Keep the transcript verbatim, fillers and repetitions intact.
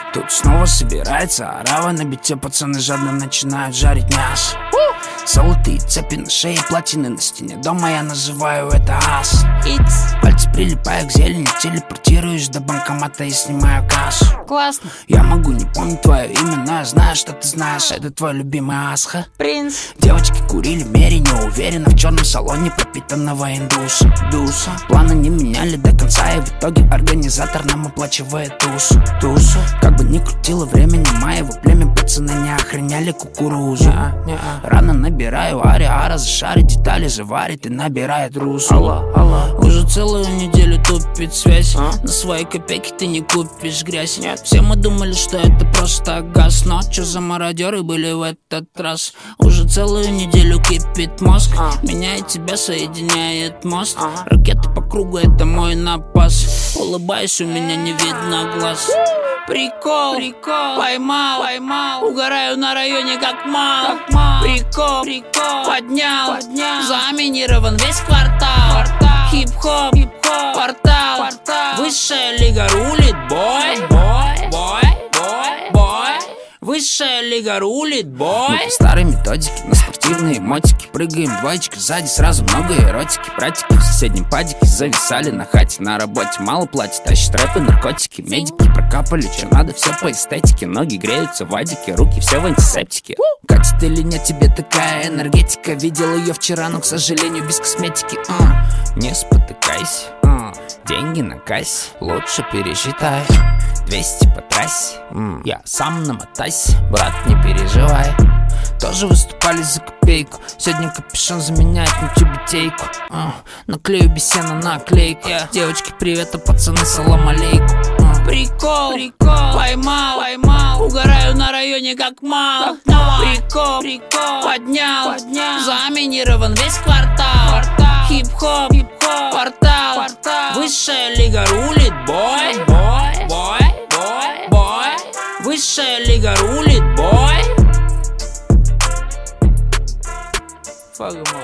Тут снова собирается орава на бите, пацаны жадно начинают жарить мясо. Золотые цепи на шее, платины на стене дома, я называю это ас. Пальцы прилипаю к зелени, телепортируюсь до банкомата и снимаю кассу. Классно. Я могу не помнить твое имя, но я знаю, что ты знаешь. Это твой любимый Асха. Принц. Девочки курили мере, неуверенно в черном салоне пропитанного индуса. Дуса. Планы не меняли до конца, и в итоге организатор нам оплачивает тусу. Тусу. Как бы ни крутило времени, моего племя пацаны не охраняли кукурузу. Рано набираю ариа, разжарит детали, заварит и набирает русу. Алло, алло. Уже целую неделю тупит связь, а? На свои копейки ты не купишь грязь. Нет. Все мы думали, что это просто газ, но чё за мародеры были в этот раз? Уже целую неделю кипит мозг, а? Меня и тебя соединяет мост, ага. Ракеты по кругу, это мой напас. Улыбаюсь, у меня не видно глаз. Прикол, прикол, поймал, поймал. Угораю на районе как мал, как мал. Прикол, прикол, поднял, поднял. Заминирован весь квартал, квартал. Хип-хоп, хип-хоп, портал, портал. Высшая лига рулит, бой, бой, бой, бой, бой. Высшая лига рулит, бой. Мы по старой методике, на спортивные мотики прыгаем двоечка, сзади сразу много эротики. Братики в соседнем падике зависали на хате. На работе мало платят, тащат рэпы, наркотики. Медики прокапали, что надо, все по эстетике. Ноги греются в адике, руки все в антисептике. Катит или нет тебе такая энергетика? Видел ее вчера, но, к сожалению, без косметики. а. Не спотыкайся, а. Деньги на кассе лучше пересчитай. Двести по трассе, mm. я сам намотайся, брат, не переживай. Тоже выступали за копейку, сегодня капюшон заменяет на тюбетейку. uh. Наклею бесена на наклейку, yeah. Девочки, привет, а пацаны, салам алейку. uh. Прикол, прикол, поймал, поймал. Угораю на районе как мал, как мал. Прикол, прикол, поднял, поднял. Заминирован весь квартал, квартал. Хип-хоп, хип-хоп, портал, портал. Высшая лига рулит, бой, бой, бой, бой, бой. Высшая лига рулит, бой. Fuck